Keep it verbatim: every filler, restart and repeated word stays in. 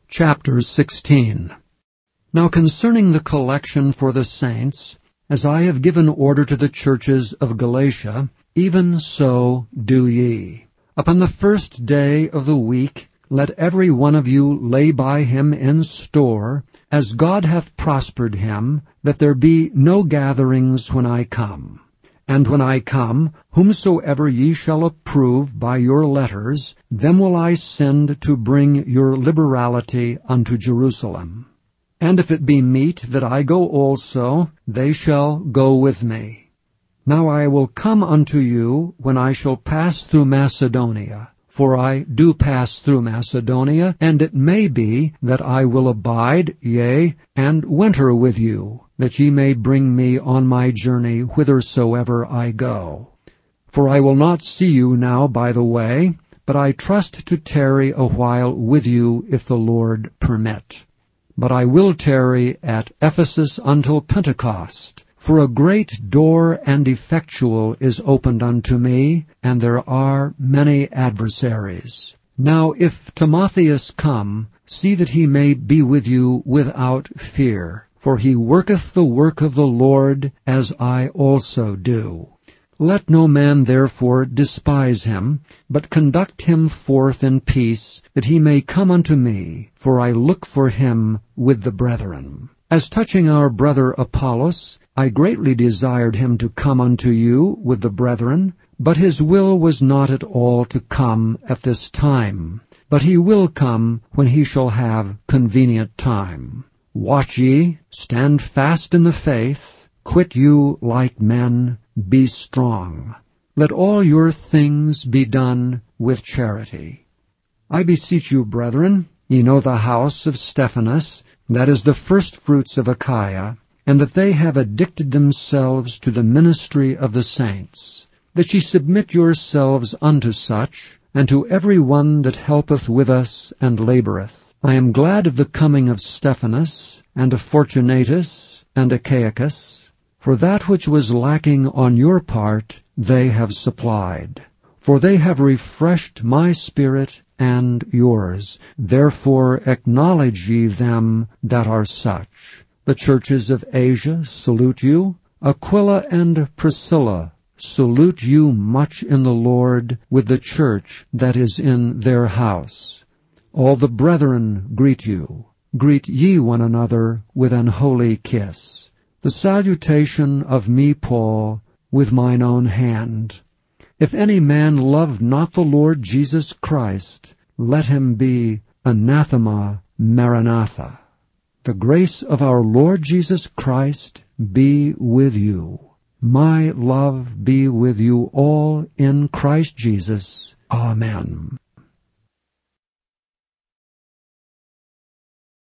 Chapter sixteen. Now concerning the collection for the saints, as I have given order to the churches of Galatia, even so do ye. Upon the first day of the week let every one of you lay by him in store, as God hath prospered him, that there be no gatherings when I come. And when I come, whomsoever ye shall approve by your letters, them will I send to bring your liberality unto Jerusalem. And if it be meet that I go also, they shall go with me. Now I will come unto you when I shall pass through Macedonia. For I do pass through Macedonia, and it may be that I will abide, yea, and winter with you, that ye may bring me on my journey whithersoever I go. For I will not see you now by the way, but I trust to tarry a while with you if the Lord permit. But I will tarry at Ephesus until Pentecost. For a great door and effectual is opened unto me, and there are many adversaries. Now if Timotheus come, see that he may be with you without fear, for he worketh the work of the Lord, as I also do. Let no man therefore despise him, but conduct him forth in peace, that he may come unto me, for I look for him with the brethren. As touching our brother Apollos, I greatly desired him to come unto you with the brethren, but his will was not at all to come at this time. But he will come when he shall have convenient time. Watch ye, stand fast in the faith, quit you like men, be strong. Let all your things be done with charity. I beseech you, brethren, ye know the house of Stephanas, that is the firstfruits of Achaia, and that they have addicted themselves to the ministry of the saints, that ye submit yourselves unto such, and to every one that helpeth with us and laboureth. I am glad of the coming of Stephanas, and of Fortunatus, and Achaicus, for that which was lacking on your part they have supplied. For they have refreshed my spirit and yours. Therefore acknowledge ye them that are such. The churches of Asia salute you. Aquila and Priscilla salute you much in the Lord with the church that is in their house. All the brethren greet you. Greet ye one another with an holy kiss. The salutation of me, Paul, with mine own hand. If any man love not the Lord Jesus Christ, let him be anathema maranatha. The grace of our Lord Jesus Christ be with you. My love be with you all in Christ Jesus. Amen.